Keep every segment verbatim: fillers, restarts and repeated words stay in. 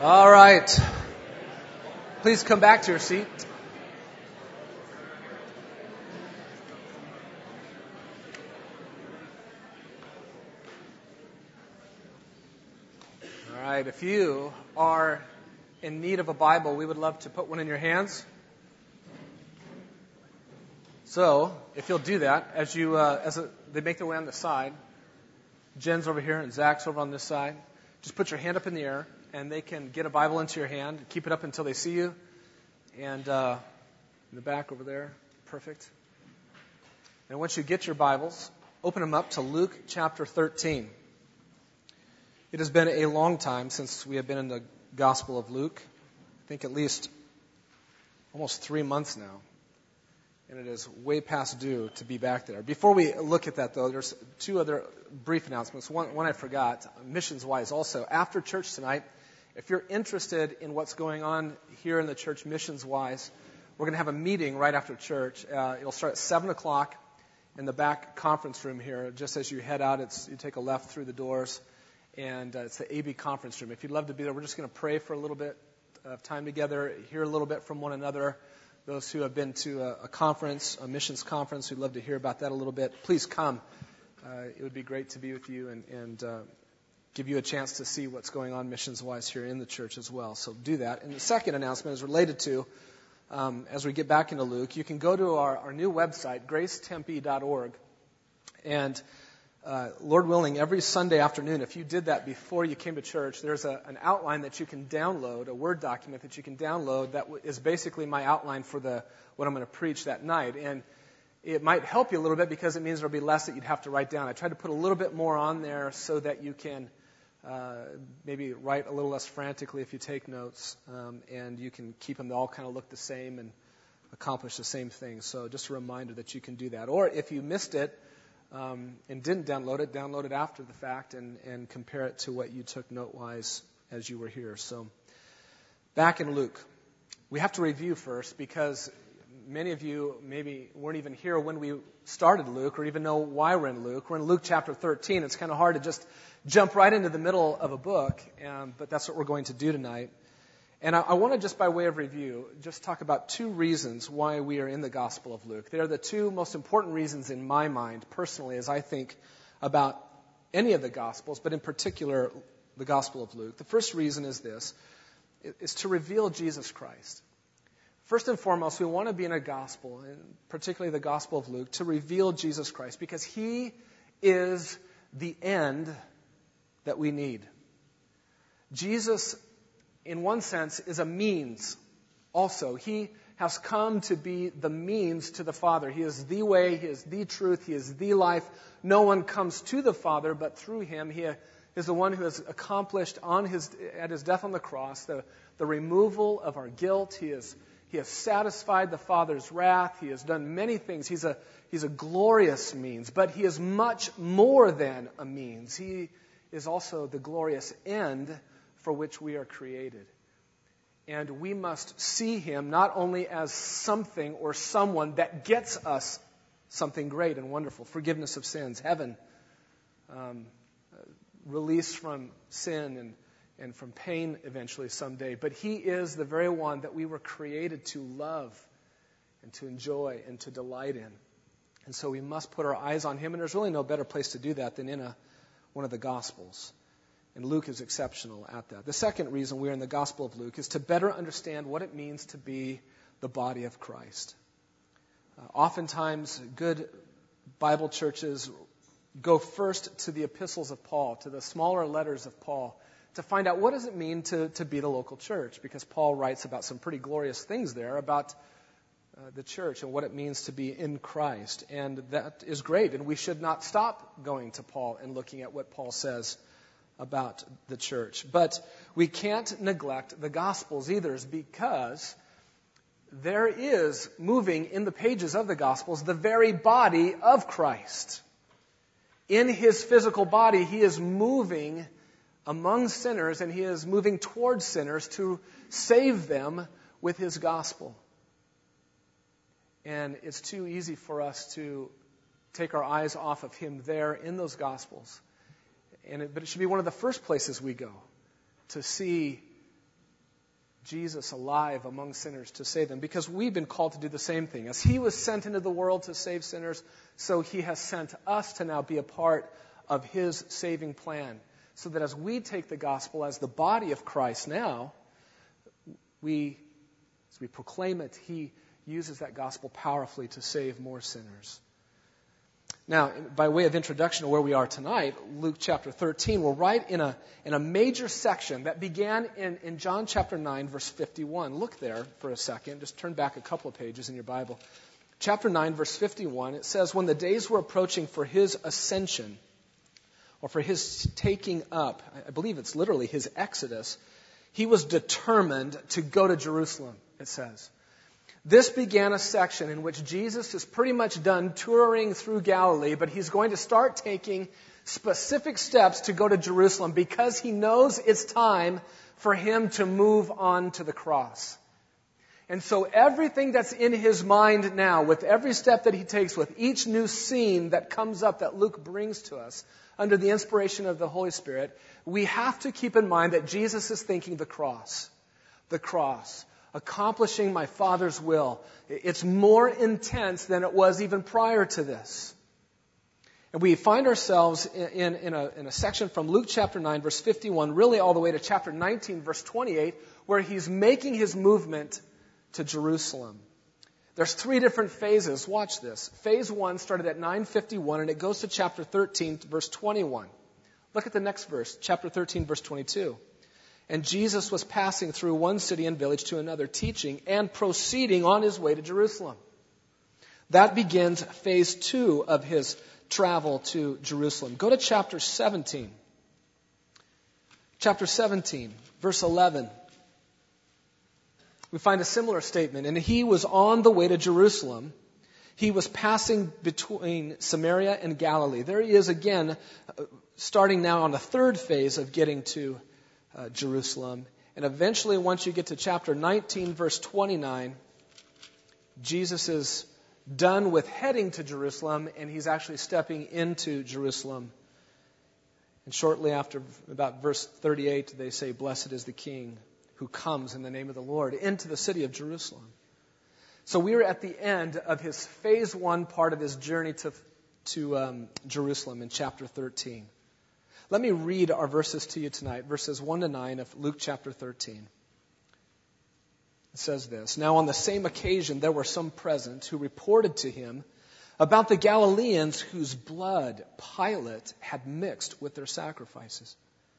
All right. Please come back to your seat. All right. If you are in need of a Bible, we would love to put one in your hands. So, if you'll do that, as you uh, as a, they make their way on the side, Jen's over here and Zach's over on this side. Just put your hand up in the air, and they can get a Bible into your hand. Keep it up until they see you. And uh, in the back over there, perfect. And once you get your Bibles, open them up to Luke chapter thirteen. It has been a long time since we have been in the Gospel of Luke. I think at least almost three months now. And it is way past due to be back there. Before we look at that, though, there's two other brief announcements. One, one I forgot, missions-wise also. After church tonight, if you're interested in what's going on here in the church missions-wise, we're going to have a meeting right after church. Uh, it'll start at seven o'clock in the back conference room here. Just as you head out, it's you take a left through the doors, and uh, it's the A B conference room. If you'd love to be there, we're just going to pray for a little bit of time together, hear a little bit from one another. Those who have been to a, a conference, a missions conference, we'd love to hear about that a little bit. Please come. Uh, it would be great to be with you and, and uh, give you a chance to see what's going on missions-wise here in the church as well. So do that. And the second announcement is related to, um, as we get back into Luke, you can go to our, our new website, grace tempe dot org, and uh, Lord willing, every Sunday afternoon, if you did that before you came to church, there's a, an outline that you can download, a Word document that you can download that is basically my outline for the what I'm going to preach that night. And it might help you a little bit because it means there'll be less that you'd have to write down. I tried to put a little bit more on there so that you can uh, maybe write a little less frantically if you take notes, um, and you can keep them to all kind of look the same and accomplish the same thing. So just a reminder that you can do that. Or if you missed it, Um, and didn't download it, download it after the fact and, and compare it to what you took note-wise as you were here. So back in Luke, we have to review first because many of you maybe weren't even here when we started Luke or even know why we're in Luke. We're in Luke chapter thirteen. It's kind of hard to just jump right into the middle of a book, um, but that's what we're going to do tonight. And I, I want to, just by way of review, just talk about two reasons why we are in the Gospel of Luke. They are the two most important reasons in my mind, personally, as I think about any of the Gospels, but in particular, the Gospel of Luke. The first reason is this, is to reveal Jesus Christ. First and foremost, we want to be in a Gospel, and particularly the Gospel of Luke, to reveal Jesus Christ, because He is the end that we need. Jesus, in one sense, is a means also. He has come to be the means to the Father. He is the way, He is the truth, He is the life. No one comes to the Father but through Him. He is the one who has accomplished on his at His death on the cross the, the removal of our guilt. He is He has satisfied the Father's wrath. He has done many things. He's a He's a glorious means, but He is much more than a means. He is also the glorious end for which we are created. And we must see Him not only as something or someone that gets us something great and wonderful, forgiveness of sins, heaven, um, release from sin and, and from pain eventually someday, but He is the very one that we were created to love and to enjoy and to delight in. And so we must put our eyes on Him, and there's really no better place to do that than in a, one of the Gospels. And Luke is exceptional at that. The second reason we're in the Gospel of Luke is to better understand what it means to be the body of Christ. Uh, oftentimes, good Bible churches go first to the epistles of Paul, to the smaller letters of Paul, to find out what does it mean to, to be the local church, because Paul writes about some pretty glorious things there about uh, the church and what it means to be in Christ. And that is great, and we should not stop going to Paul and looking at what Paul says about the church. But we can't neglect the Gospels either, because there is moving in the pages of the Gospels the very body of Christ. In His physical body, He is moving among sinners, and He is moving towards sinners to save them with His gospel. And it's too easy for us to take our eyes off of Him there in those Gospels. And it, but it should be one of the first places we go to see Jesus alive among sinners to save them, because we've been called to do the same thing. As he was sent into the world to save sinners, so he has sent us to now be a part of his saving plan. So that as we take the gospel as the body of Christ now, we, as we proclaim it, he uses that gospel powerfully to save more sinners. Now, by way of introduction to where we are tonight, Luke chapter thirteen, we're right in a in a major section that began in, in John chapter nine, verse fifty-one. Look there for a second. Just turn back a couple of pages in your Bible. Chapter nine, verse fifty-one, it says, when the days were approaching for his ascension, or for his taking up, I believe it's literally his exodus, he was determined to go to Jerusalem, it says. This began a section in which Jesus is pretty much done touring through Galilee, but he's going to start taking specific steps to go to Jerusalem because he knows it's time for him to move on to the cross. And so everything that's in his mind now, with every step that he takes, with each new scene that comes up that Luke brings to us under the inspiration of the Holy Spirit, we have to keep in mind that Jesus is thinking the cross. The cross. Accomplishing my Father's will. It's more intense than it was even prior to this. And we find ourselves in, in, in, a, in a section from Luke chapter nine, verse fifty-one, really all the way to chapter nineteen, verse twenty-eight, where he's making his movement to Jerusalem. There's three different phases. Watch this. Phase one started at nine fifty-one, and it goes to chapter thirteen, verse twenty-one. Look at the next verse, chapter thirteen, verse twenty-two. And Jesus was passing through one city and village to another, teaching and proceeding on his way to Jerusalem. That begins phase two of his travel to Jerusalem. Go to chapter seventeen. Chapter seventeen, verse eleven. We find a similar statement. And he was on the way to Jerusalem. He was passing between Samaria and Galilee. There he is again, starting now on the third phase of getting to Uh, Jerusalem. And eventually, once you get to chapter nineteen, verse twenty-nine, Jesus is done with heading to Jerusalem, and he's actually stepping into Jerusalem. And shortly after, about verse thirty-eight, they say, "Blessed is the King who comes in the name of the Lord," into the city of Jerusalem. So we are at the end of his phase one part of his journey to, to um, Jerusalem in chapter thirteen. Let me read our verses to you tonight, verses one to nine of Luke chapter thirteen. It says this, "Now on the same occasion there were some present who reported to him about the Galileans whose blood Pilate had mixed with their sacrifices.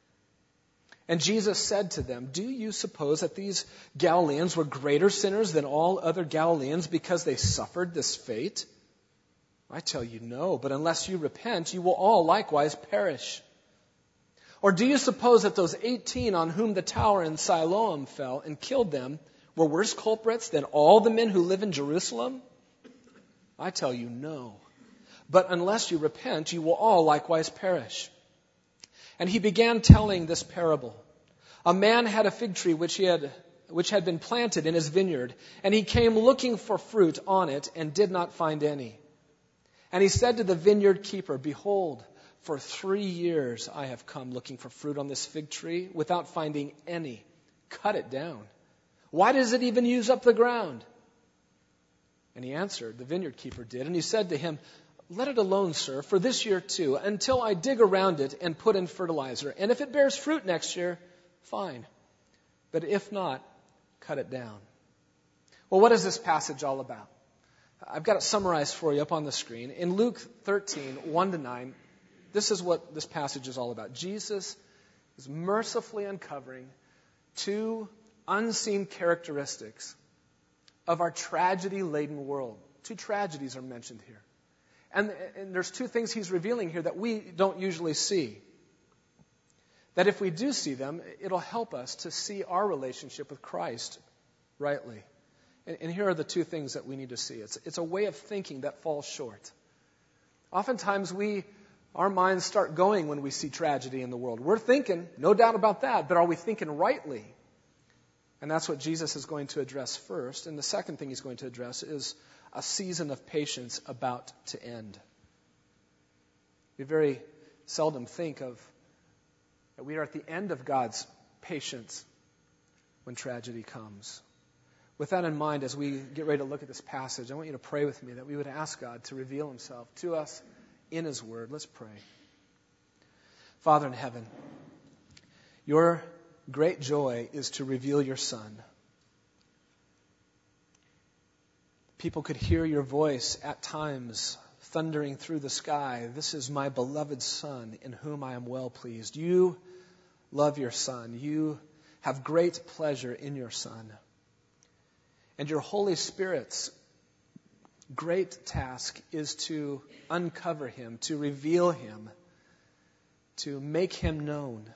And Jesus said to them, 'Do you suppose that these Galileans were greater sinners than all other Galileans because they suffered this fate? I tell you no, but unless you repent, you will all likewise perish. Or do you suppose that those eighteen on whom the tower in Siloam fell and killed them were worse culprits than all the men who live in Jerusalem? I tell you no. But unless you repent, you will all likewise perish.' And he began telling this parable. A man had a fig tree which he had which had been planted in his vineyard, and he came looking for fruit on it and did not find any. And he said to the vineyard keeper, 'Behold, for three years I have come looking for fruit on this fig tree without finding any. Cut it down. Why does it even use up the ground?' And he answered, the vineyard keeper did, and he said to him, 'Let it alone, sir, for this year too, until I dig around it and put in fertilizer. And if it bears fruit next year, fine. But if not, cut it down.'" Well, what is this passage all about? I've got it summarized for you up on the screen. In Luke thirteen, one to nine, this is what this passage is all about. Jesus is mercifully uncovering two unseen characteristics of our tragedy-laden world. Two tragedies are mentioned here. And, and there's two things he's revealing here that we don't usually see. That if we do see them, it'll help us to see our relationship with Christ rightly. And, and here are the two things that we need to see. It's, it's a way of thinking that falls short. Oftentimes we... Our minds start going when we see tragedy in the world. We're thinking, no doubt about that, but are we thinking rightly? And that's what Jesus is going to address first. And the second thing he's going to address is a season of patience about to end. We very seldom think of that we are at the end of God's patience. when tragedy comes. With that in mind, as we get ready to look at this passage, I want you to pray with me that we would ask God to reveal himself to us in his word. Let's pray. Father in heaven, your great joy is to reveal your Son. People could hear your voice at times thundering through the sky. This is my beloved Son in whom I am well pleased. You love your Son. You have great pleasure in your Son. And your Holy Spirit's great task is to uncover him, to reveal him, to make him known.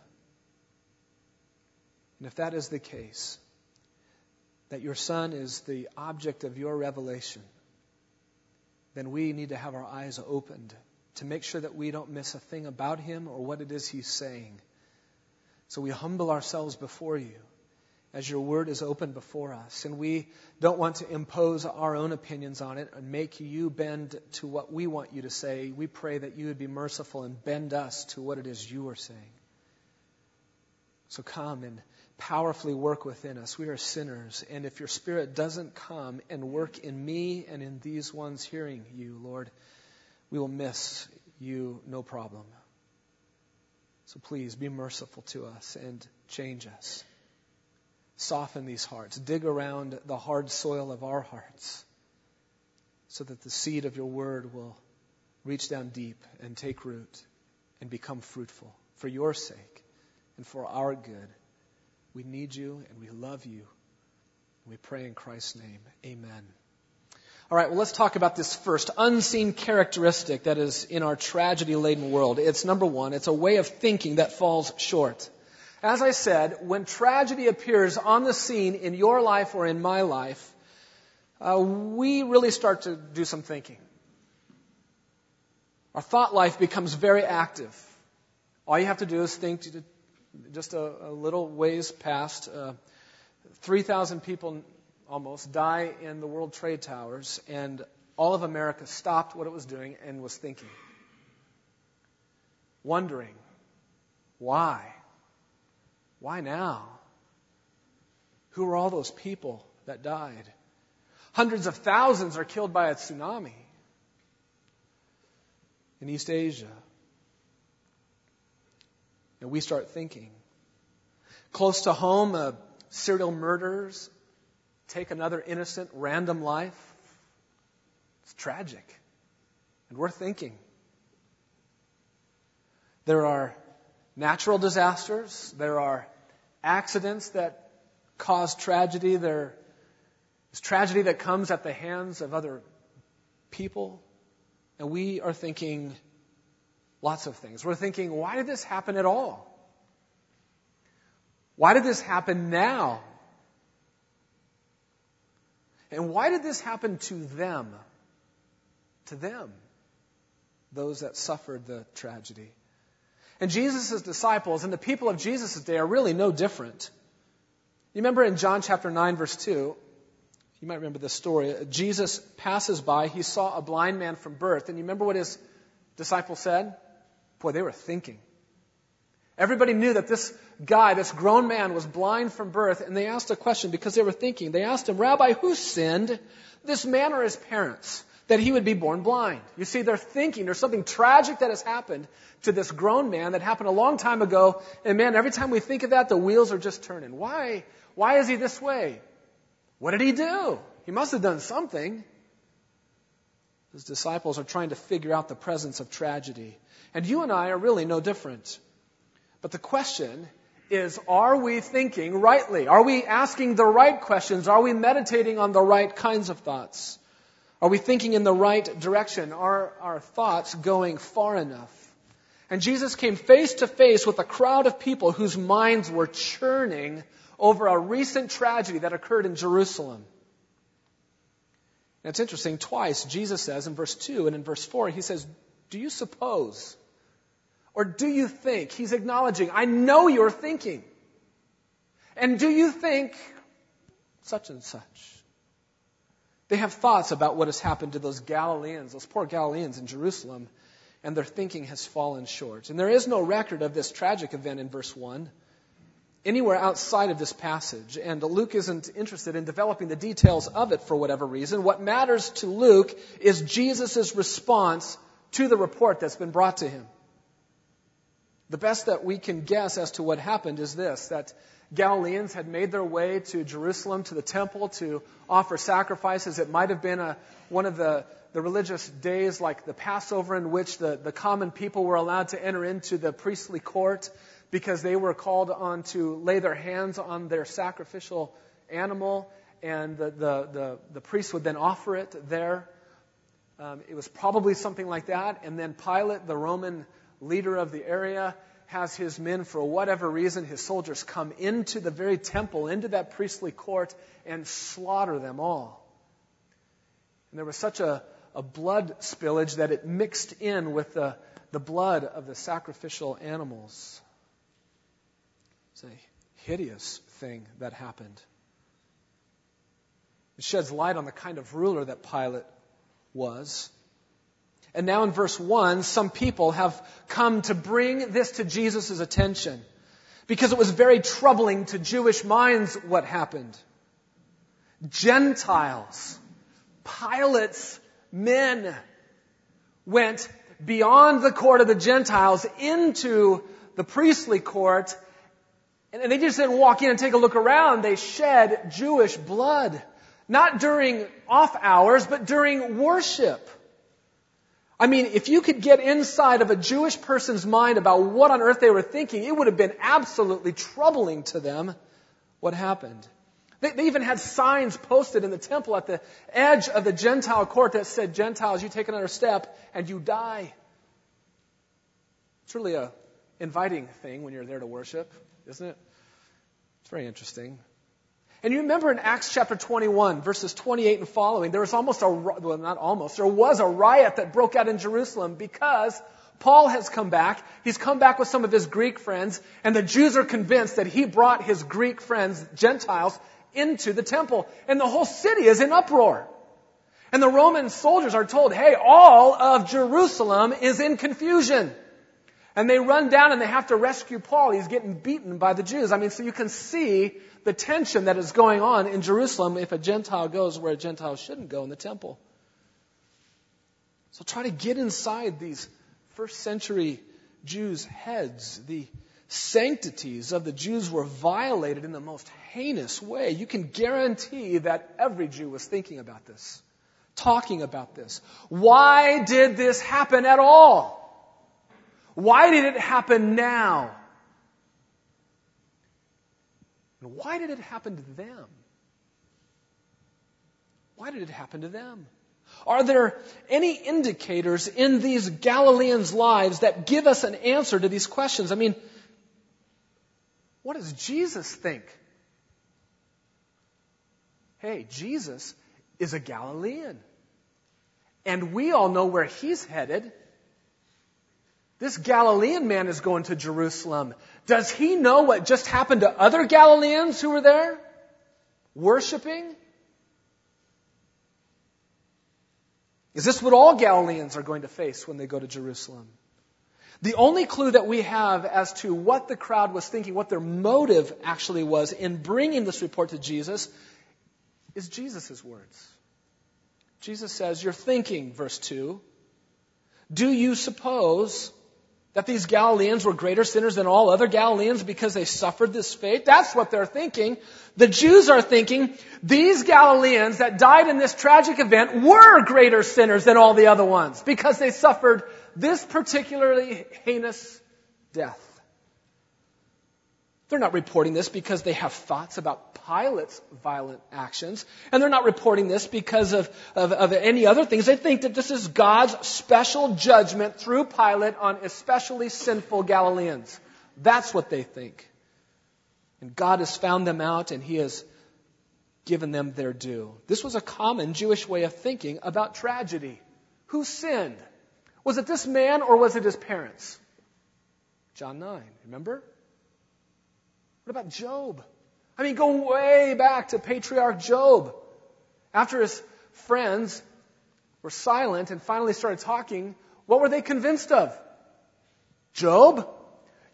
And if that is the case, that your Son is the object of your revelation, then we need to have our eyes opened to make sure that we don't miss a thing about him or what it is he's saying. So we humble ourselves before you as your word is open before us. And we don't want to impose our own opinions on it and make you bend to what we want you to say. We pray that you would be merciful and bend us to what it is you are saying. So come and powerfully work within us. We are sinners. And if your Spirit doesn't come and work in me and in these ones hearing you, Lord, we will miss you no problem. So please be merciful to us and change us. Soften these hearts. Dig around the hard soil of our hearts so that the seed of your word will reach down deep and take root and become fruitful for your sake and for our good. We need you and we love you. We pray in Christ's name. Amen. All right, well, let's talk about this first unseen characteristic that is in our tragedy-laden world. It's number one, it's a way of thinking that falls short. As I said, when tragedy appears on the scene in your life or in my life, uh, we really start to do some thinking. Our thought life becomes very active. All you have to do is think to just a, a little ways past. Uh, three thousand people almost die in the World Trade Towers, and all of America stopped what it was doing and was thinking. Wondering, why? Why now? Who are all those people that died? Hundreds of thousands are killed by a tsunami in East Asia. And we start thinking. Close to home, uh, serial murderers take another innocent, random life. It's tragic. And we're thinking. There are natural disasters. There are accidents that cause tragedy. There is tragedy that comes at the hands of other people. And we are thinking lots of things. We're thinking, why did this happen at all? Why did this happen now? And why did this happen to them? To them. Those that suffered the tragedy. And Jesus' disciples and the people of Jesus' day are really no different. You remember in John chapter nine, verse two, you might remember this story. Jesus passes by, he saw a blind man from birth. And you remember what his disciples said? Boy, they were thinking. Everybody knew that this guy, this grown man, was blind from birth. And they asked a question because they were thinking. They asked him, Rabbi, who sinned, this man or his parents, that he would be born blind? You see, they're thinking there's something tragic that has happened to this grown man that happened a long time ago. And man, every time we think of that, the wheels are just turning. Why? Why is he this way? What did he do? He must have done something. His disciples are trying to figure out the presence of tragedy. And you and I are really no different. But the question is, are we thinking rightly? Are we asking the right questions? Are we meditating on the right kinds of thoughts? Are we thinking in the right direction? Are our thoughts going far enough? And Jesus came face to face with a crowd of people whose minds were churning over a recent tragedy that occurred in Jerusalem. And it's interesting, twice Jesus says in verse two and in verse four, he says, do you suppose, or do you think? He's acknowledging, I know you're thinking. And do you think such and such? They have thoughts about what has happened to those Galileans, those poor Galileans in Jerusalem, and their thinking has fallen short. And there is no record of this tragic event in verse one. anywhere outside of this passage, and Luke isn't interested in developing the details of it for whatever reason. What matters to Luke is Jesus' response to the report that's been brought to him. The best that we can guess as to what happened is this, that Galileans had made their way to Jerusalem, to the temple, to offer sacrifices. It might have been a, one of the, the religious days like the Passover in which the, the common people were allowed to enter into the priestly court because they were called on to lay their hands on their sacrificial animal, and the, the, the, the priest would then offer it there. Um, it was probably something like that. And then Pilate, the Roman leader of the area, has his men, for whatever reason, his soldiers come into the very temple, into that priestly court, and slaughter them all. And there was such a, a blood spillage that it mixed in with the, the blood of the sacrificial animals. It's a hideous thing that happened. It sheds light on the kind of ruler that Pilate was. And now in verse one, some people have come to bring this to Jesus' attention because it was very troubling to Jewish minds what happened. Gentiles, Pilate's men, went beyond the court of the Gentiles into the priestly court, and they just didn't walk in and take a look around. They shed Jewish blood, not during off hours, but during worship. I mean, if you could get inside of a Jewish person's mind about what on earth they were thinking, it would have been absolutely troubling to them what happened. They, they even had signs posted in the temple at the edge of the Gentile court that said, Gentiles, you take another step and you die. It's really a inviting thing when you're there to worship, isn't it? It's very interesting. And you remember in Acts chapter twenty-one, verses twenty-eight and following, there was almost a, well, not almost, there was a riot that broke out in Jerusalem because Paul has come back. He's come back with some of his Greek friends, and the Jews are convinced that he brought his Greek friends, Gentiles, into the temple. And the whole city is in uproar. And the Roman soldiers are told, hey, all of Jerusalem is in confusion. And they run down and they have to rescue Paul. He's getting beaten by the Jews. I mean, so you can see the tension that is going on in Jerusalem if a Gentile goes where a Gentile shouldn't go, in the temple. So try to get inside these first century Jews' heads. The sanctities of the Jews were violated in the most heinous way. You can guarantee that every Jew was thinking about this, talking about this. Why did this happen at all? Why did it happen now? And why did it happen to them? Why did it happen to them? Are there any indicators in these Galileans' lives that give us an answer to these questions? I mean, what does Jesus think? Hey, Jesus is a Galilean. And we all know where he's headed. This Galilean man is going to Jerusalem. Does he know what just happened to other Galileans who were there? Worshiping? Is this what all Galileans are going to face when they go to Jerusalem? The only clue that we have as to what the crowd was thinking, what their motive actually was in bringing this report to Jesus, is Jesus' words. Jesus says, you're thinking, verse two, do you suppose that these Galileans were greater sinners than all other Galileans because they suffered this fate? That's what they're thinking. The Jews are thinking these Galileans that died in this tragic event were greater sinners than all the other ones because they suffered this particularly heinous death. They're not reporting this because they have thoughts about Pilate's violent actions. And they're not reporting this because of, of, of any other things. They think that this is God's special judgment through Pilate on especially sinful Galileans. That's what they think. And God has found them out and He has given them their due. This was a common Jewish way of thinking about tragedy. Who sinned? Was it this man or was it his parents? John nine, remember? What about Job? I mean, go way back to patriarch Job. After his friends were silent and finally started talking, what were they convinced of? Job,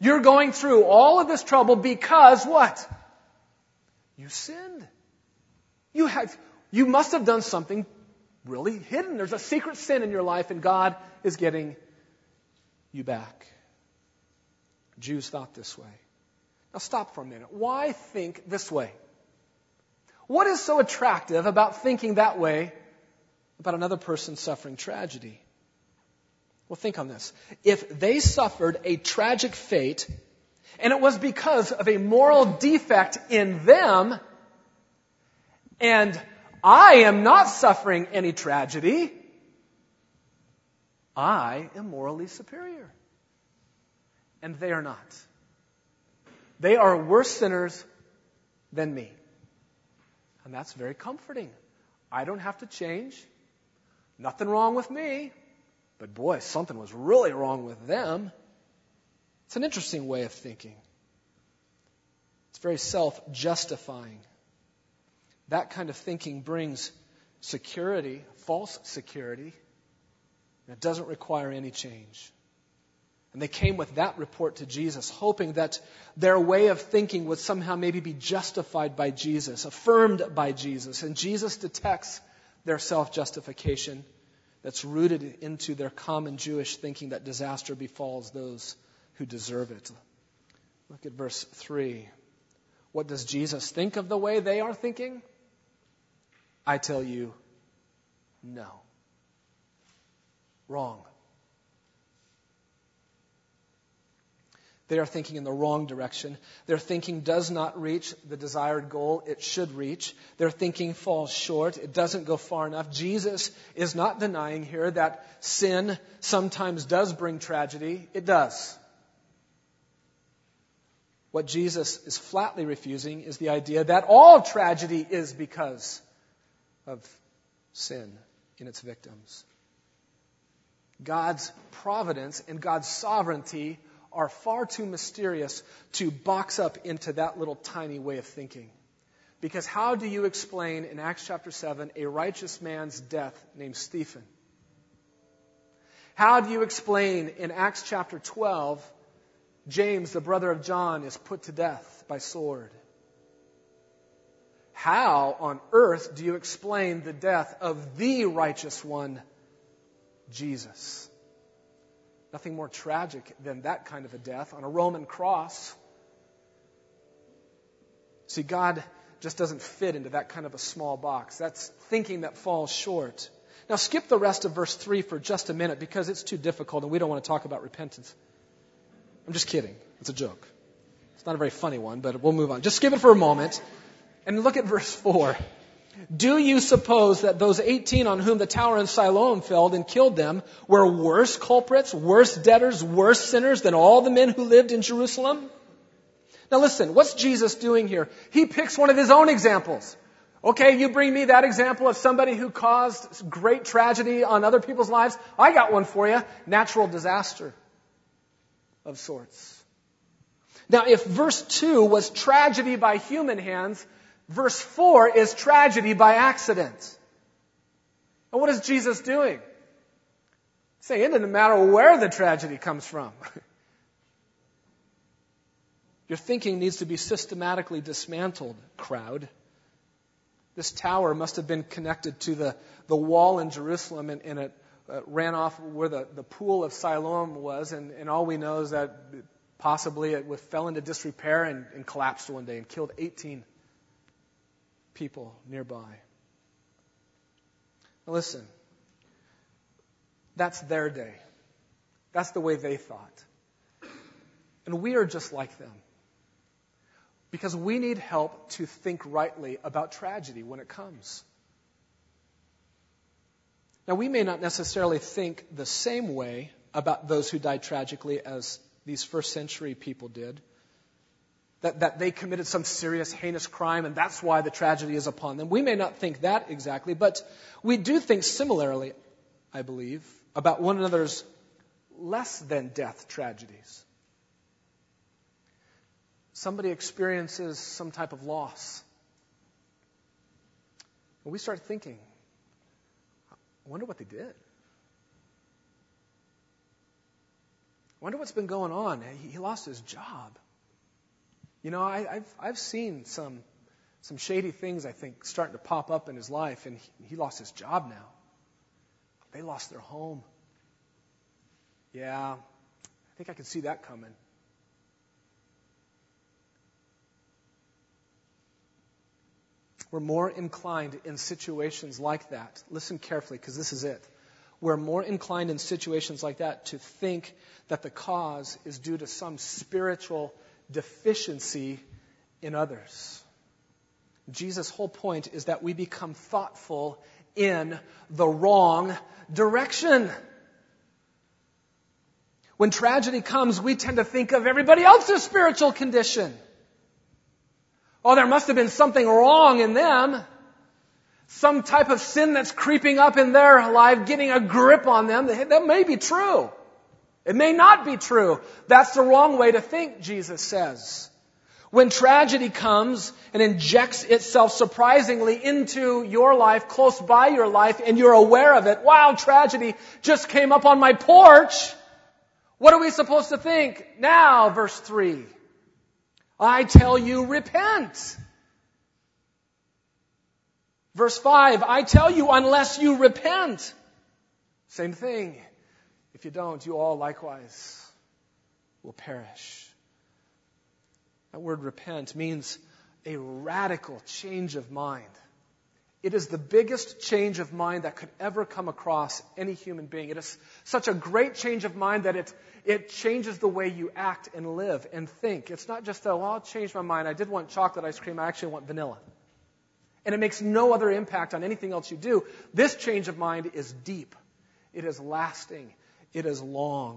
You're going through all of this trouble because what? You sinned. You have, you must have done something really hidden. There's a secret sin in your life, and God is getting you back. Jews thought this way. Now stop for a minute. Why think this way? What is so attractive about thinking that way about another person suffering tragedy? Well, think on this. If they suffered a tragic fate, and it was because of a moral defect in them, and I am not suffering any tragedy, I am morally superior. And they are not. They are worse sinners than me. And that's very comforting. I don't have to change. Nothing wrong with me. But boy, something was really wrong with them. It's an interesting way of thinking. It's very self-justifying. That kind of thinking brings security, false security, and it doesn't require any change. And they came with that report to Jesus, hoping that their way of thinking would somehow maybe be justified by Jesus, affirmed by Jesus. And Jesus detects their self-justification that's rooted into their common Jewish thinking that disaster befalls those who deserve it. Look at verse three. What does Jesus think of the way they are thinking? I tell you, no. Wrong. They are thinking in the wrong direction. Their thinking does not reach the desired goal it should reach. Their thinking falls short. It doesn't go far enough. Jesus is not denying here that sin sometimes does bring tragedy. It does. What Jesus is flatly refusing is the idea that all tragedy is because of sin in its victims. God's providence and God's sovereignty are far too mysterious to box up into that little tiny way of thinking. Because how do you explain in Acts chapter seven a righteous man's death named Stephen? How do you explain in Acts chapter twelve James, the brother of John, is put to death by sword? How on earth do you explain the death of the righteous one, Jesus? Nothing more tragic than that kind of a death on a Roman cross. See, God just doesn't fit into that kind of a small box. That's thinking that falls short. Now skip the rest of verse three for just a minute because it's too difficult and we don't want to talk about repentance. I'm just kidding. It's a joke. It's not a very funny one, but we'll move on. Just skip it for a moment and look at verse four. Do you suppose that those eighteen on whom the tower in Siloam fell and killed them were worse culprits, worse debtors, worse sinners than all the men who lived in Jerusalem? Now listen, what's Jesus doing here? He picks one of his own examples. Okay, you bring me that example of somebody who caused great tragedy on other people's lives. I got one for you. Natural disaster of sorts. Now if verse two was tragedy by human hands, verse four is tragedy by accident. And what is Jesus doing? Saying it doesn't matter where the tragedy comes from. Your thinking needs to be systematically dismantled, crowd. This tower must have been connected to the, the wall in Jerusalem, and, and it uh, ran off where the, the pool of Siloam was, and, and all we know is that possibly it fell into disrepair and, and collapsed one day and killed eighteen people nearby. Now listen, that's their day. That's the way they thought. And we are just like them. Because we need help to think rightly about tragedy when it comes. Now we may not necessarily think the same way about those who died tragically as these first century people did. That, that they committed some serious, heinous crime, and that's why the tragedy is upon them. We may not think that exactly, but we do think similarly, I believe, about one another's less than death tragedies. Somebody experiences some type of loss. And we start thinking, I wonder what they did. I wonder what's been going on. He, he lost his job. You know, I, I've I've seen some some shady things, I think, starting to pop up in his life, and he, he lost his job now. They lost their home. Yeah, I think I can see that coming. We're more inclined in situations like that. Listen carefully, because this is it. We're more inclined in situations like that to think that the cause is due to some spiritual deficiency in others. Jesus' whole point is that we become thoughtful in the wrong direction. When tragedy comes, we tend to think of everybody else's spiritual condition. Oh, there must have been something wrong in them. Some type of sin that's creeping up in their life, getting a grip on them. That may be true. It may not be true. That's the wrong way to think, Jesus says. When tragedy comes and injects itself surprisingly into your life, close by your life, and you're aware of it, wow, tragedy just came up on my porch. What are we supposed to think? Now, verse three. I tell you, repent. Verse five, I tell you, unless you repent. Same thing. If you don't, you all likewise will perish. That word repent means a radical change of mind. It is the biggest change of mind that could ever come across any human being. It is such a great change of mind that it, it changes the way you act and live and think. It's not just, oh, well, I'll change my mind. I did want chocolate ice cream. I actually want vanilla. And it makes no other impact on anything else you do. This change of mind is deep. It is lasting. It is long.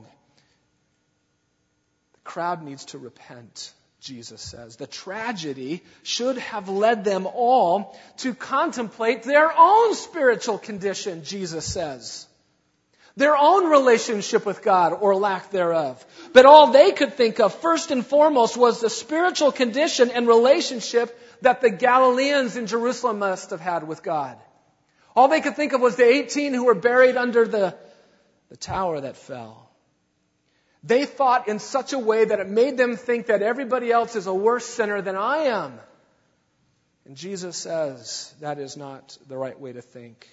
The crowd needs to repent, Jesus says. The tragedy should have led them all to contemplate their own spiritual condition, Jesus says. Their own relationship with God or lack thereof. But all they could think of, first and foremost, was the spiritual condition and relationship that the Galileans in Jerusalem must have had with God. All they could think of was the eighteen who were buried under the, the tower that fell. They thought in such a way that it made them think that everybody else is a worse sinner than I am. And Jesus says that is not the right way to think.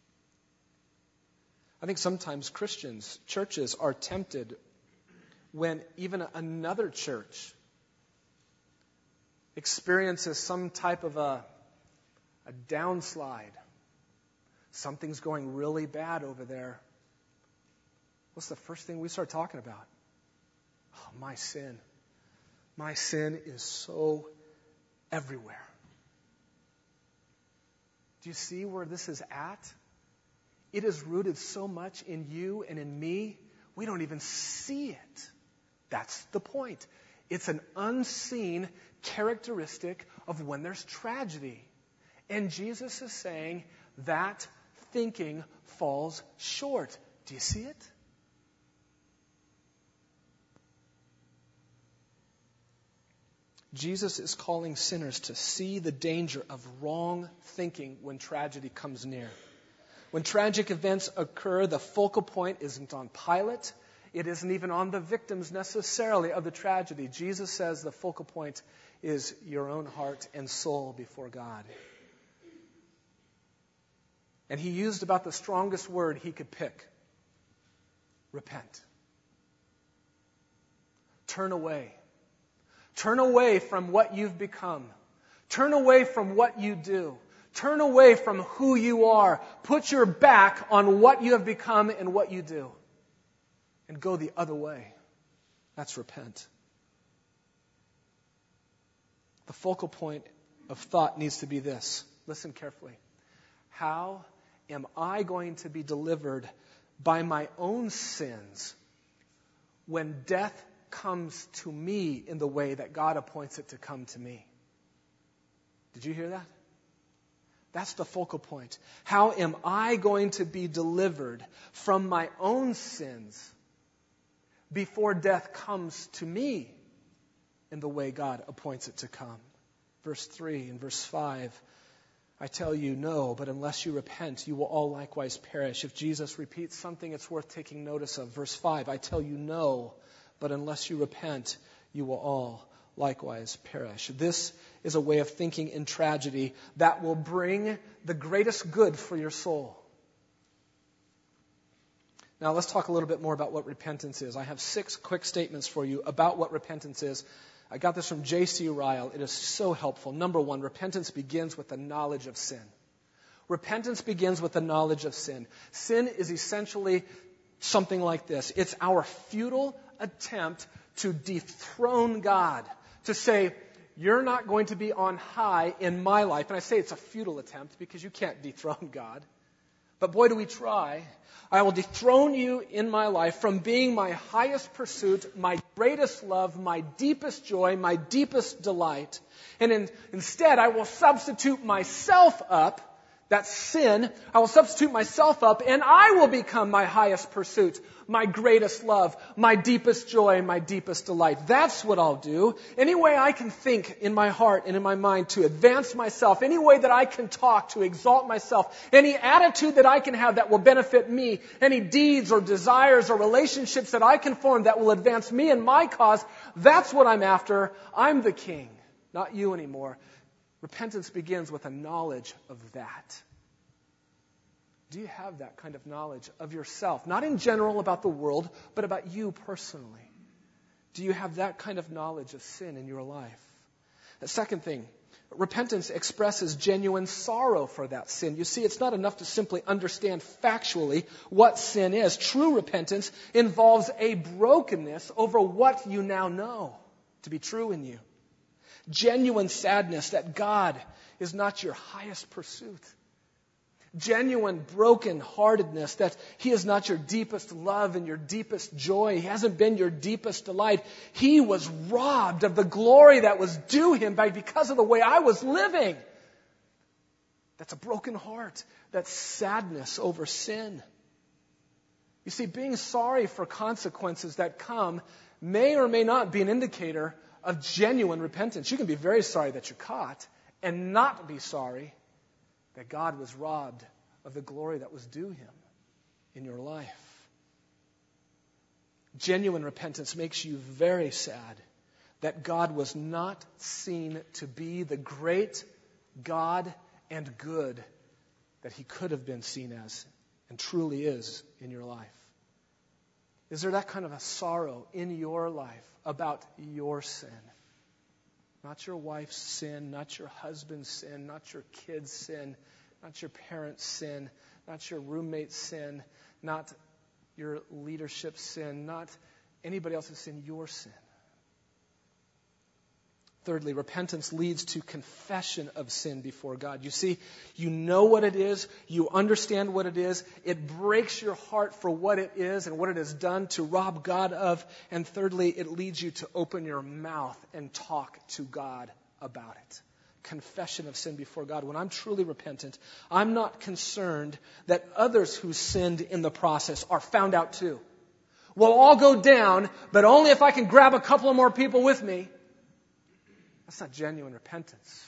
I think sometimes Christians, churches, are tempted when even another church experiences some type of a, a downslide. Something's going really bad over there. What's the first thing we start talking about? Oh, my sin. My sin is so everywhere. Do you see where this is at? It is rooted so much in you and in me, we don't even see it. That's the point. It's an unseen characteristic of when there's tragedy. And Jesus is saying that thinking falls short. Do you see it? Jesus is calling sinners to see the danger of wrong thinking when tragedy comes near. When tragic events occur, the focal point isn't on Pilate. It isn't even on the victims necessarily of the tragedy. Jesus says the focal point is your own heart and soul before God. And he used about the strongest word he could pick. Repent. Turn away. Turn away from what you've become. Turn away from what you do. Turn away from who you are. Put your back on what you have become and what you do. And go the other way. That's repent. The focal point of thought needs to be this. Listen carefully. How am I going to be delivered by my own sins when death comes to me in the way that God appoints it to come to me? Did you hear that? That's the focal point. How am I going to be delivered from my own sins before death comes to me in the way God appoints it to come? Verse three and verse five, I tell you, no, but unless you repent, you will all likewise perish. If Jesus repeats something, it's worth taking notice of. Verse five, I tell you, no, but unless you repent, you will all likewise perish. This is a way of thinking in tragedy that will bring the greatest good for your soul. Now let's talk a little bit more about what repentance is. I have six quick statements for you about what repentance is. I got this from J C Ryle. It is so helpful. Number one, repentance begins with the knowledge of sin. Repentance begins with the knowledge of sin. Sin is essentially something like this. It's our futile attempt to dethrone God, to say, you're not going to be on high in my life. And I say it's a futile attempt because you can't dethrone God. But boy, do we try. I will dethrone you in my life from being my highest pursuit, my greatest love, my deepest joy, my deepest delight. And in, instead, I will substitute myself up. That's sin. I will substitute myself up, and I will become my highest pursuit, my greatest love, my deepest joy, my deepest delight. That's what I'll do. Any way I can think in my heart and in my mind to advance myself, any way that I can talk to exalt myself, any attitude that I can have that will benefit me, any deeds or desires or relationships that I can form that will advance me and my cause, that's what I'm after. I'm the king, not you anymore. Repentance begins with a knowledge of that. Do you have that kind of knowledge of yourself? Not in general about the world, but about you personally. Do you have that kind of knowledge of sin in your life? The second thing, repentance expresses genuine sorrow for that sin. You see, it's not enough to simply understand factually what sin is. True repentance involves a brokenness over what you now know to be true in you. Genuine sadness that God is not your highest pursuit. Genuine broken-heartedness that He is not your deepest love and your deepest joy. He hasn't been your deepest delight. He was robbed of the glory that was due Him by because of the way I was living. That's a broken heart. That's sadness over sin. You see, being sorry for consequences that come may or may not be an indicator of genuine repentance. You can be very sorry that you're caught and not be sorry that God was robbed of the glory that was due Him in your life. Genuine repentance makes you very sad that God was not seen to be the great God and good that He could have been seen as and truly is in your life. Is there that kind of a sorrow in your life about your sin? Not your wife's sin, not your husband's sin, not your kid's sin, not your parents' sin, not your roommate's sin, not your leadership's sin, not anybody else's sin, your sin. Thirdly, repentance leads to confession of sin before God. You see, you know what it is. You understand what it is. It breaks your heart for what it is and what it has done to rob God of. And thirdly, it leads you to open your mouth and talk to God about it. Confession of sin before God. When I'm truly repentant, I'm not concerned that others who sinned in the process are found out too. We'll all go down, but only if I can grab a couple of more people with me. That's not genuine repentance.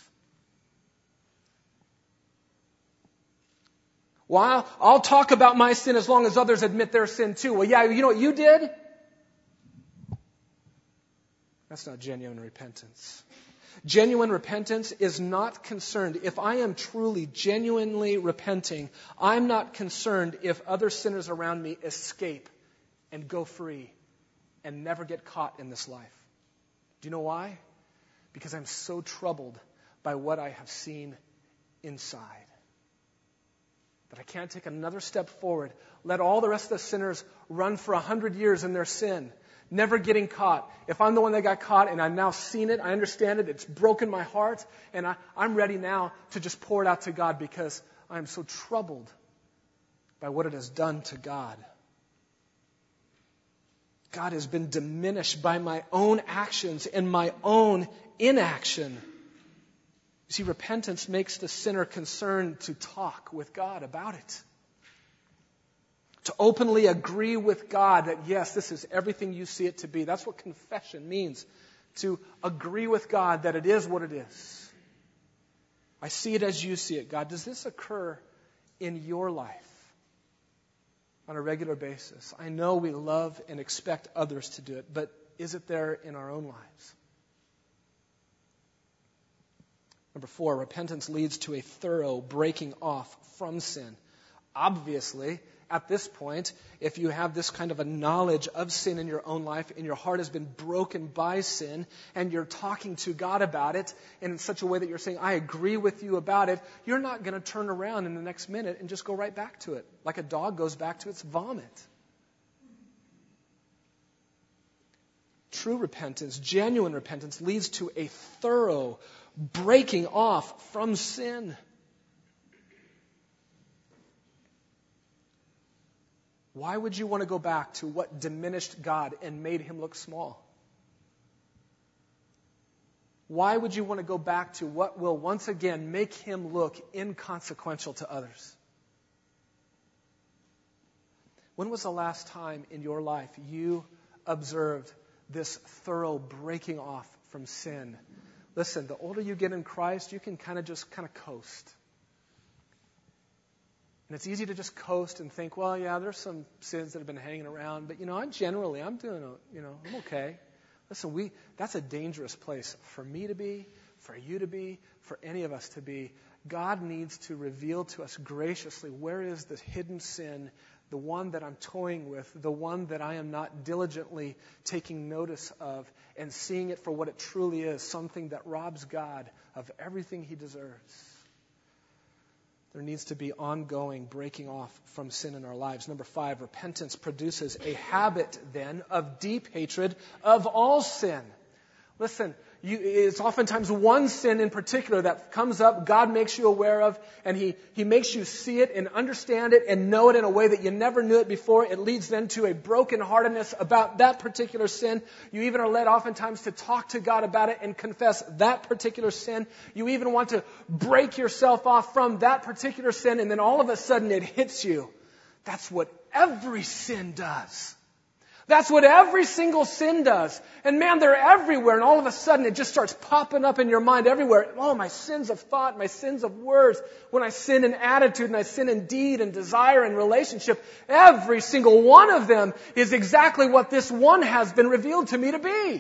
Well, I'll, I'll talk about my sin as long as others admit their sin too. Well, yeah, you know what you did? That's not genuine repentance. Genuine repentance is not concerned. If I am truly, genuinely repenting, I'm not concerned if other sinners around me escape and go free and never get caught in this life. Do you know why? Because I'm so troubled by what I have seen inside that I can't take another step forward. Let all the rest of the sinners run for a hundred years in their sin, never getting caught. If I'm the one that got caught and I've now seen it, I understand it, it's broken my heart, and I, I'm ready now to just pour it out to God because I'm so troubled by what it has done to God. God has been diminished by my own actions and my own inaction. You see, repentance makes the sinner concerned to talk with God about it. To openly agree with God that, yes, this is everything you see it to be. That's what confession means. To agree with God that it is what it is. I see it as you see it, God. Does this occur in your life on a regular basis? I know we love and expect others to do it, but is it there in our own lives? Number four, repentance leads to a thorough breaking off from sin. Obviously, at this point, if you have this kind of a knowledge of sin in your own life and your heart has been broken by sin and you're talking to God about it in such a way that you're saying, I agree with you about it, you're not going to turn around in the next minute and just go right back to it, like a dog goes back to its vomit. True repentance, genuine repentance, leads to a thorough breaking off from sin. Why would you want to go back to what diminished God and made him look small? Why would you want to go back to what will once again make him look inconsequential to others? When was the last time in your life you observed this thorough breaking off from sin? Listen, the older you get in Christ, you can kind of just kind of coast. And it's easy to just coast and think, well, yeah, there's some sins that have been hanging around, but, you know, I'm generally, I'm doing, you know, I'm okay. Listen, we that's a dangerous place for me to be, for you to be, for any of us to be. God needs to reveal to us graciously where is the hidden sin, the one that I'm toying with, the one that I am not diligently taking notice of and seeing it for what it truly is, something that robs God of everything he deserves. There needs to be ongoing breaking off from sin in our lives. Number five, repentance produces a habit then of deep hatred of all sin. Listen, you, it's oftentimes one sin in particular that comes up, God makes you aware of, and he, he makes you see it and understand it and know it in a way that you never knew it before. It leads then to a brokenheartedness about that particular sin. You even are led oftentimes to talk to God about it and confess that particular sin. You even want to break yourself off from that particular sin, and then all of a sudden it hits you. That's what every sin does. That's what every single sin does. And man, they're everywhere. And all of a sudden, it just starts popping up in your mind everywhere. Oh, my sins of thought, my sins of words. When I sin in attitude and I sin in deed and desire and relationship, every single one of them is exactly what this one has been revealed to me to be.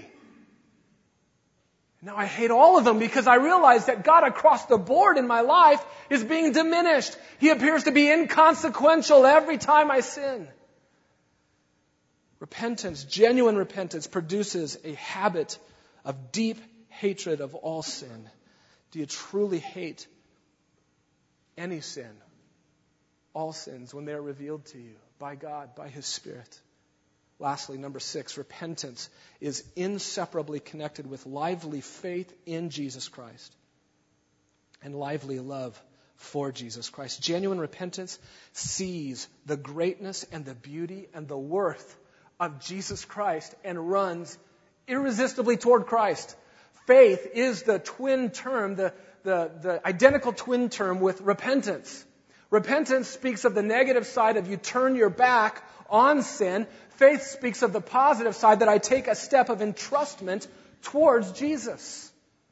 Now I hate all of them because I realize that God across the board in my life is being diminished. He appears to be inconsequential every time I sin. Repentance, genuine repentance, produces a habit of deep hatred of all sin. Do you truly hate any sin, all sins, when they are revealed to you by God, by His Spirit? Lastly, number six, repentance is inseparably connected with lively faith in Jesus Christ and lively love for Jesus Christ. Genuine repentance sees the greatness and the beauty and the worth of Jesus Christ and runs irresistibly toward Christ. Faith is the twin term, the, the, the identical twin term with repentance. Repentance speaks of the negative side of you turn your back on sin. Faith speaks of the positive side that I take a step of entrustment towards Jesus.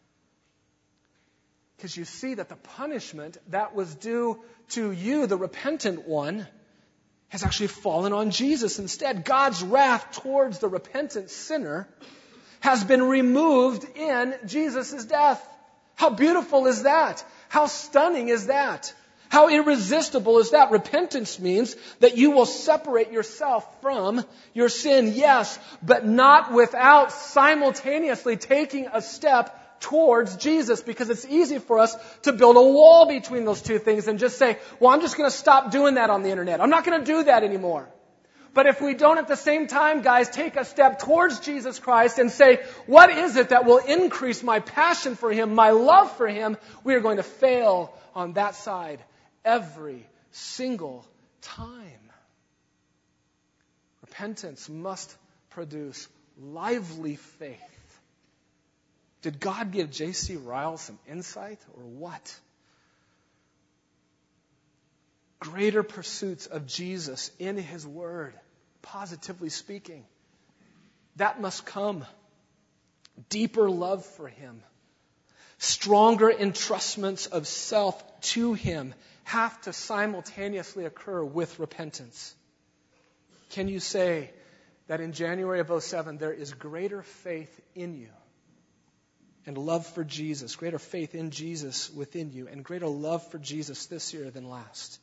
Because you see that the punishment that was due to you, the repentant one, has actually fallen on Jesus instead. God's wrath towards the repentant sinner has been removed in Jesus' death. How beautiful is that? How stunning is that? How irresistible is that? Repentance means that you will separate yourself from your sin, yes, but not without simultaneously taking a step towards Jesus, because it's easy for us to build a wall between those two things and just say, well, I'm just going to stop doing that on the internet. I'm not going to do that anymore. But if we don't at the same time, guys, take a step towards Jesus Christ and say, what is it that will increase my passion for Him, my love for Him, we are going to fail on that side every single time. Repentance must produce lively faith. Did God give J C Ryle some insight or what? Greater pursuits of Jesus in His Word, positively speaking. That must come. Deeper love for Him. Stronger entrustments of self to Him have to simultaneously occur with repentance. Can you say, that in January of oh seven, there is greater faith in you and love for Jesus, greater faith in Jesus within you, and greater love for Jesus this year than last.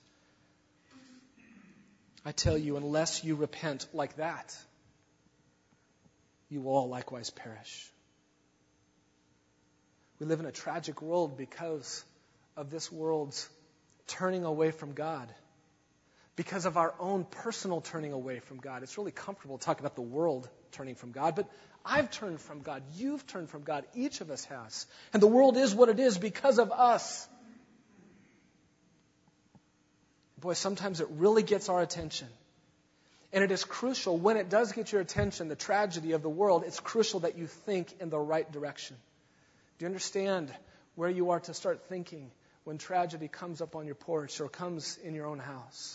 I tell you, unless you repent like that, you will all likewise perish. We live in a tragic world because of this world's turning away from God, because of our own personal turning away from God. It's really comfortable to talk about the world turning from God, but I've turned from God. You've turned from God. Each of us has. And the world is what it is because of us. Boy, sometimes it really gets our attention. And it is crucial, when it does get your attention, the tragedy of the world, it's crucial that you think in the right direction. Do you understand where you are to start thinking when tragedy comes up on your porch or comes in your own house?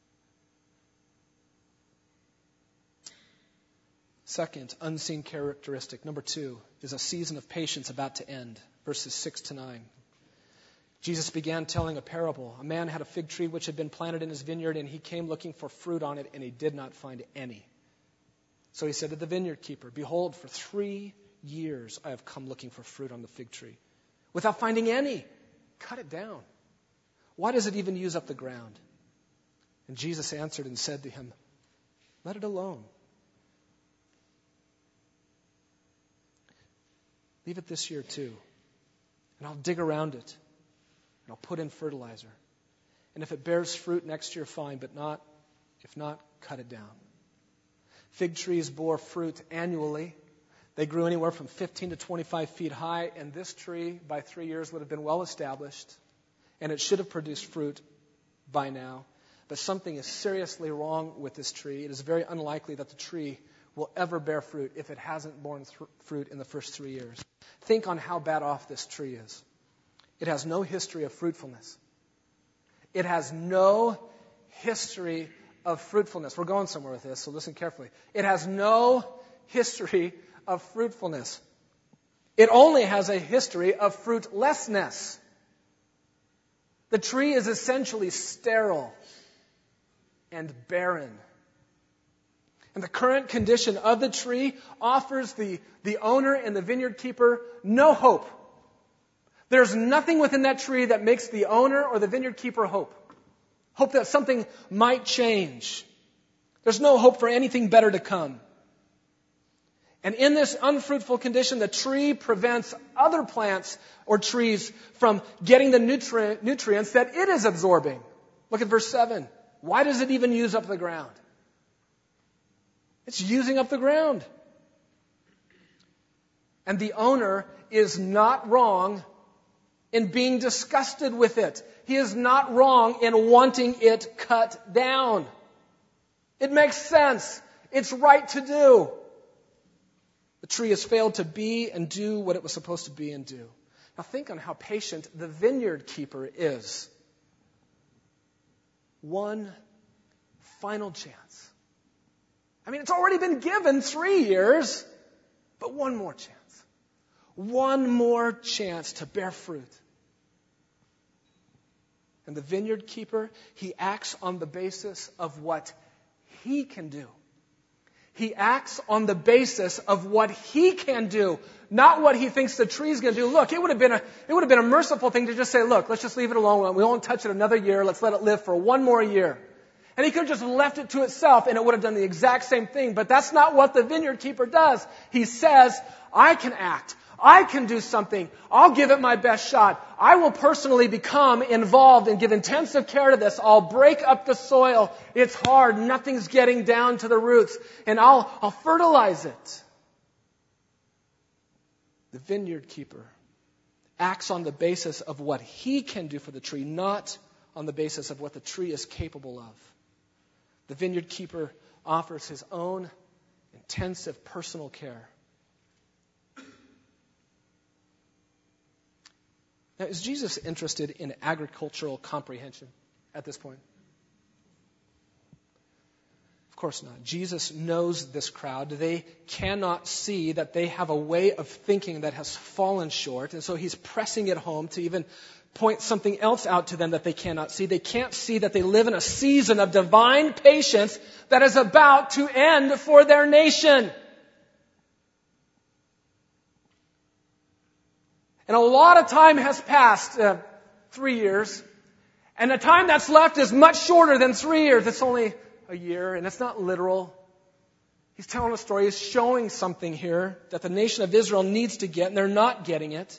Second, unseen characteristic. Number two is a season of patience about to end. Verses six to nine. Jesus began telling a parable. A man had a fig tree which had been planted in his vineyard, and he came looking for fruit on it, and he did not find any. So he said to the vineyard keeper, "Behold, for three years I have come looking for fruit on the fig tree, without finding any. Cut it down. Why does it even use up the ground?" And Jesus answered and said to him, "Let it alone. Leave it this year too, and I'll dig around it, and I'll put in fertilizer. And if it bears fruit next year, fine, but not, if not, cut it down." Fig trees bore fruit annually. They grew anywhere from fifteen to twenty-five feet high, and this tree, by three years, would have been well established, and it should have produced fruit by now. But something is seriously wrong with this tree. It is very unlikely that the tree will ever bear fruit if it hasn't borne th- fruit in the first three years. Think on how bad off this tree is. It has no history of fruitfulness. It has no history of fruitfulness. We're going somewhere with this, so listen carefully. It has no history of fruitfulness. It only has a history of fruitlessness. The tree is essentially sterile and barren. And the current condition of the tree offers the, the owner and the vineyard keeper no hope. There's nothing within that tree that makes the owner or the vineyard keeper hope. Hope that something might change. There's no hope for anything better to come. And in this unfruitful condition, the tree prevents other plants or trees from getting the nutri- nutrients that it is absorbing. Look at verse seven. Why does it even use up the ground? It's using up the ground. And the owner is not wrong in being disgusted with it. He is not wrong in wanting it cut down. It makes sense. It's right to do. The tree has failed to be and do what it was supposed to be and do. Now think on how patient the vineyard keeper is. One final chance. I mean, it's already been given three years, but one more chance. One more chance to bear fruit. And the vineyard keeper, he acts on the basis of what he can do. He acts on the basis of what he can do, not what he thinks the tree's going to do. Look, it would have been a it would have been a merciful thing to just say, "Look, let's just leave it alone. We won't touch it another year. Let's let it live for one more year." And he could have just left it to itself and it would have done the exact same thing. But that's not what the vineyard keeper does. He says, "I can act. I can do something. I'll give it my best shot. I will personally become involved and give intensive care to this. I'll break up the soil. It's hard. Nothing's getting down to the roots. And I'll, I'll fertilize it." The vineyard keeper acts on the basis of what he can do for the tree, not on the basis of what the tree is capable of. The vineyard keeper offers his own intensive personal care. Now, is Jesus interested in agricultural comprehension at this point? Of course not. Jesus knows this crowd. They cannot see that they have a way of thinking that has fallen short, and so he's pressing it home to even point something else out to them that they cannot see. They can't see that they live in a season of divine patience that is about to end for their nation. And a lot of time has passed, uh, three years. And the time that's left is much shorter than three years. It's only a year, and it's not literal. He's telling a story. He's showing something here that the nation of Israel needs to get, and they're not getting it.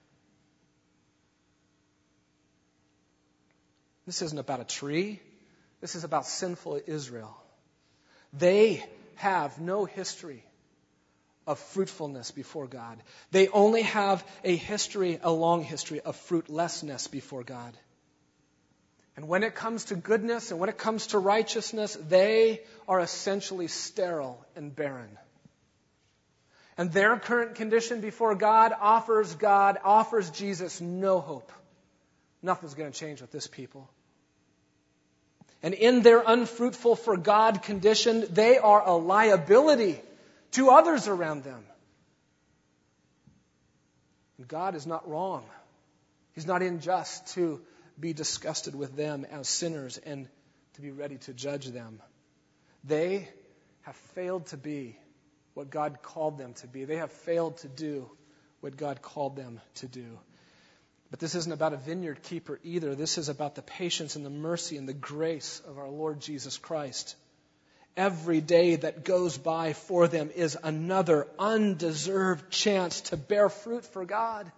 This isn't about a tree. This is about sinful Israel. They have no history of fruitfulness before God. They only have a history, a long history of fruitlessness before God. And when it comes to goodness and when it comes to righteousness, they are essentially sterile and barren. And their current condition before God offers God, offers Jesus no hope. Nothing's going to change with this people. And in their unfruitful for God condition, they are a liability to others around them. And God is not wrong. He's not unjust to be disgusted with them as sinners and to be ready to judge them. They have failed to be what God called them to be. They have failed to do what God called them to do. But this isn't about a vineyard keeper either. This is about the patience and the mercy and the grace of our Lord Jesus Christ. Every day that goes by for them is another undeserved chance to bear fruit for God.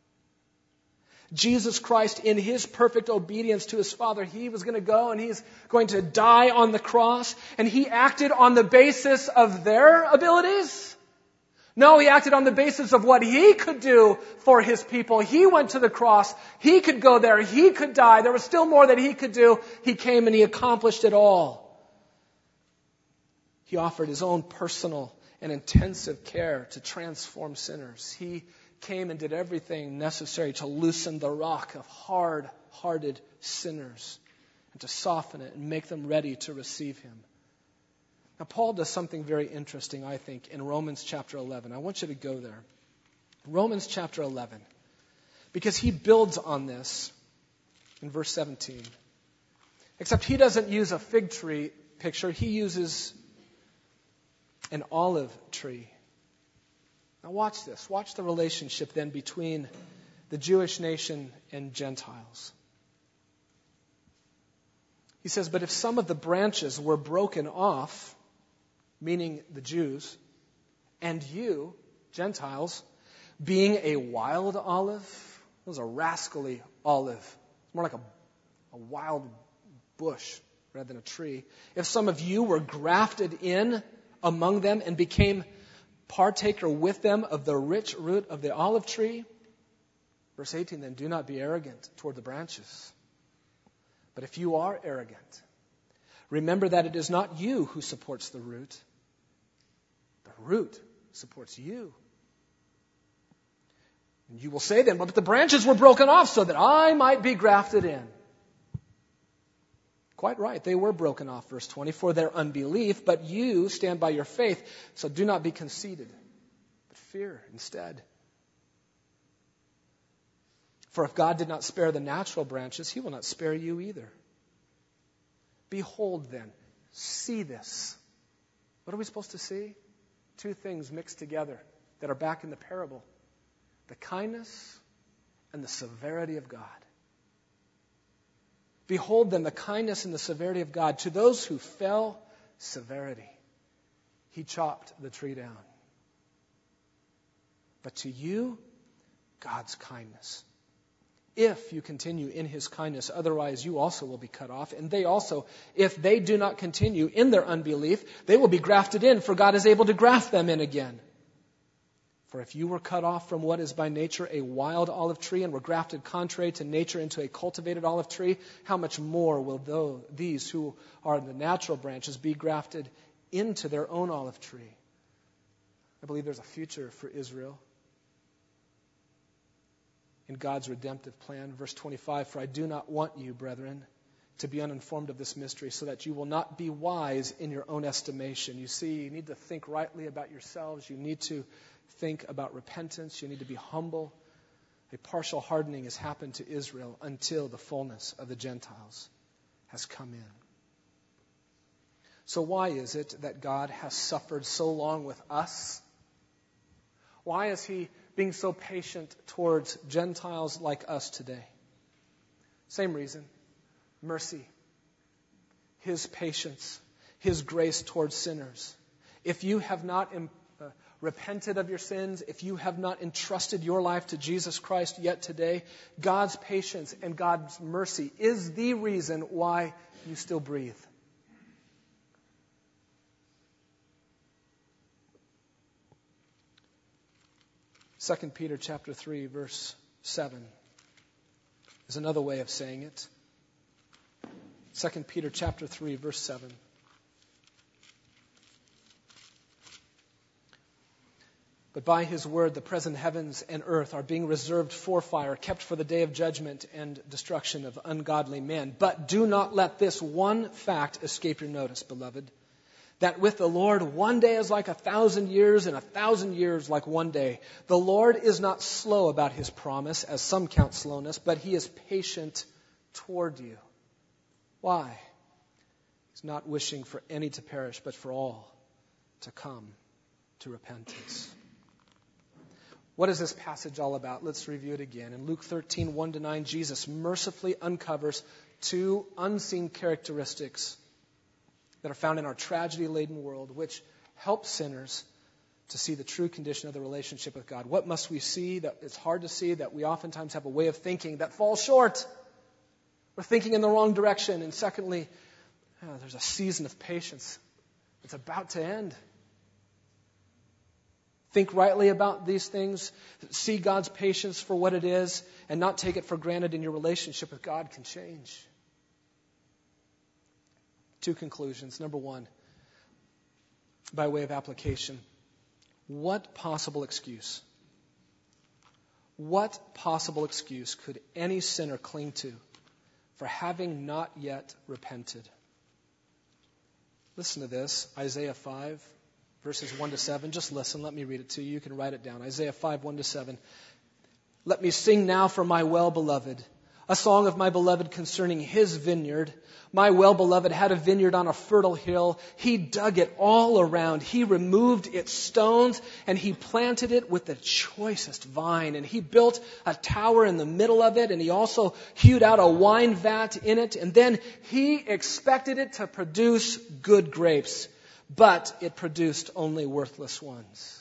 Jesus Christ, in His perfect obedience to His Father, He was going to go and He's going to die on the cross. And He acted on the basis of their abilities? No, He acted on the basis of what He could do for His people. He went to the cross. He could go there. He could die. There was still more that He could do. He came and He accomplished it all. He offered His own personal and intensive care to transform sinners. He came and did everything necessary to loosen the rock of hard-hearted sinners and to soften it and make them ready to receive Him. Now, Paul does something very interesting, I think, in Romans chapter eleven. I want you to go there. Romans chapter eleven. Because he builds on this in verse seventeen. Except he doesn't use a fig tree picture. He uses an olive tree. Now watch this. Watch the relationship then between the Jewish nation and Gentiles. He says, but if some of the branches were broken off, meaning the Jews, and you, Gentiles, being a wild olive, it was a rascally olive. It's more like a, a wild bush rather than a tree. If some of you were grafted in among them and became partaker with them of the rich root of the olive tree, verse eighteen, then do not be arrogant toward the branches. But if you are arrogant, remember that it is not you who supports the root. The root supports you. And you will say then, but the branches were broken off so that I might be grafted in. Quite right. They were broken off, verse twenty, for their unbelief, but you stand by your faith. So do not be conceited, but fear instead. For if God did not spare the natural branches, He will not spare you either. Behold then, see this. What are we supposed to see? Two things mixed together that are back in the parable. The kindness and the severity of God. Behold then the kindness and the severity of God. To those who fell, severity. He chopped the tree down. But to you, God's kindness. If you continue in His kindness, otherwise you also will be cut off. And they also, if they do not continue in their unbelief, they will be grafted in, for God is able to graft them in again. For if you were cut off from what is by nature a wild olive tree and were grafted contrary to nature into a cultivated olive tree, how much more will those, these who are the natural branches be grafted into their own olive tree? I believe there's a future for Israel in God's redemptive plan. Verse twenty-five, for I do not want you, brethren, to be uninformed of this mystery, so that you will not be wise in your own estimation. You see, you need to think rightly about yourselves. You need to think about repentance. You need to be humble A partial hardening has happened to Israel until the fullness of the Gentiles has come in. So why is it that God has suffered so long with us? Why is he being so patient towards Gentiles like us today? Same reason. Mercy. His patience. His grace towards sinners. If you have not uh, repented of your sins, if you have not entrusted your life to Jesus Christ yet today, God's patience and God's mercy is the reason why you still breathe. Second Peter chapter three, verse seven is another way of saying it. Second Peter chapter three, verse seven. But by his word, the present heavens and earth are being reserved for fire, kept for the day of judgment and destruction of ungodly men. But do not let this one fact escape your notice, beloved, that with the Lord one day is like a thousand years, and a thousand years like one day. The Lord is not slow about his promise, as some count slowness, but he is patient toward you. Why? He's not wishing for any to perish, but for all to come to repentance. What is this passage all about? Let's review it again. In Luke thirteen, one to nine, Jesus mercifully uncovers two unseen characteristics that are found in our tragedy-laden world, which help sinners to see the true condition of the relationship with God. What must we see that it's hard to see, that we oftentimes have a way of thinking that falls short? We're thinking in the wrong direction. And secondly, oh, there's a season of patience. It's about to end. Think rightly about these things. See God's patience for what it is and not take it for granted in your relationship with God can change. Two conclusions. Number one, by way of application, what possible excuse, what possible excuse could any sinner cling to for having not yet repented? Listen to this, Isaiah five. Verses one to seven. Just listen. Let me read it to you. You can write it down. Isaiah five, one to seven. Let me sing now for my well-beloved, a song of my beloved concerning his vineyard. My well-beloved had a vineyard on a fertile hill. He dug it all around. He removed its stones, and he planted it with the choicest vine. And he built a tower in the middle of it, and he also hewed out a wine vat in it. And then he expected it to produce good grapes. But it produced only worthless ones.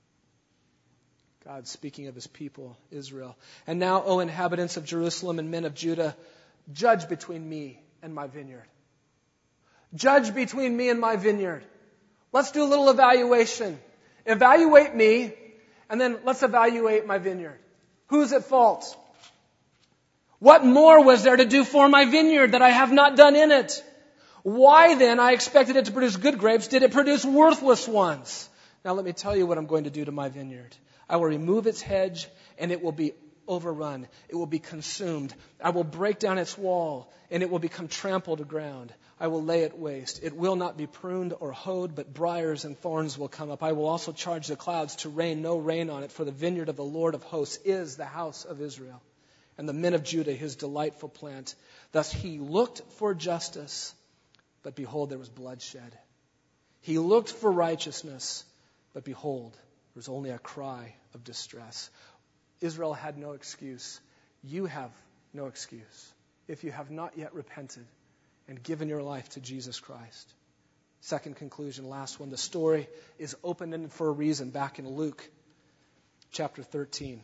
God speaking of his people, Israel. And now, O inhabitants of Jerusalem and men of Judah, judge between me and my vineyard. Judge between me and my vineyard. Let's do a little evaluation. Evaluate me, and then let's evaluate my vineyard. Who's at fault? What more was there to do for my vineyard that I have not done in it? Why then, I expected it to produce good grapes, did it produce worthless ones? Now let me tell you what I'm going to do to my vineyard. I will remove its hedge, and it will be overrun. It will be consumed. I will break down its wall, and it will become trampled ground. I will lay it waste. It will not be pruned or hoed, but briars and thorns will come up. I will also charge the clouds to rain no rain on it, for the vineyard of the Lord of hosts is the house of Israel, and the men of Judah his delightful plant. Thus he looked for justice, but behold, there was bloodshed. He looked for righteousness, but behold, there was only a cry of distress. Israel had no excuse. You have no excuse if you have not yet repented and given your life to Jesus Christ. Second conclusion, last one. The story is open-ended for a reason back in Luke chapter thirteen.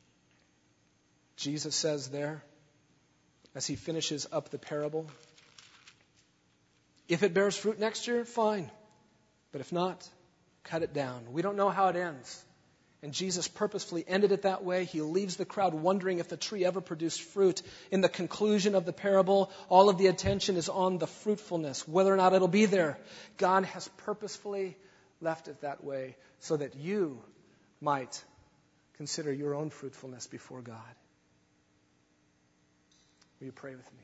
Jesus says there, as he finishes up the parable, if it bears fruit next year, fine. But if not, cut it down. We don't know how it ends. And Jesus purposefully ended it that way. He leaves the crowd wondering if the tree ever produced fruit. In the conclusion of the parable, all of the attention is on the fruitfulness, whether or not it'll be there. God has purposefully left it that way so that you might consider your own fruitfulness before God. Will you pray with me?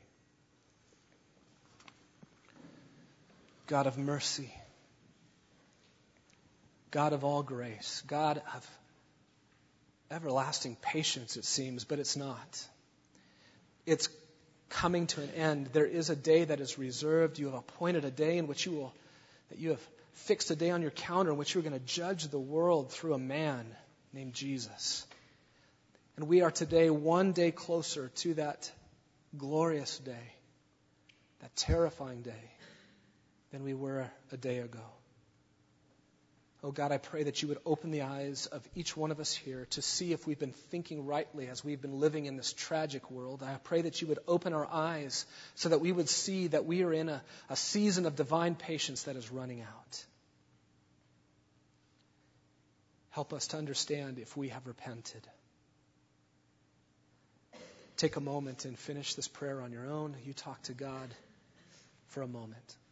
God of mercy, God of all grace, God of everlasting patience, it seems, but it's not. It's coming to an end. There is a day that is reserved. You have appointed a day in which you will, that you have fixed a day on your calendar in which you're going to judge the world through a man named Jesus. And we are today one day closer to that glorious day, that terrifying day, than we were a day ago. Oh God, I pray that you would open the eyes of each one of us here to see if we've been thinking rightly as we've been living in this tragic world. I pray that you would open our eyes so that we would see that we are in a, a season of divine patience that is running out. Help us to understand if we have repented. Take a moment and finish this prayer on your own. You talk to God for a moment.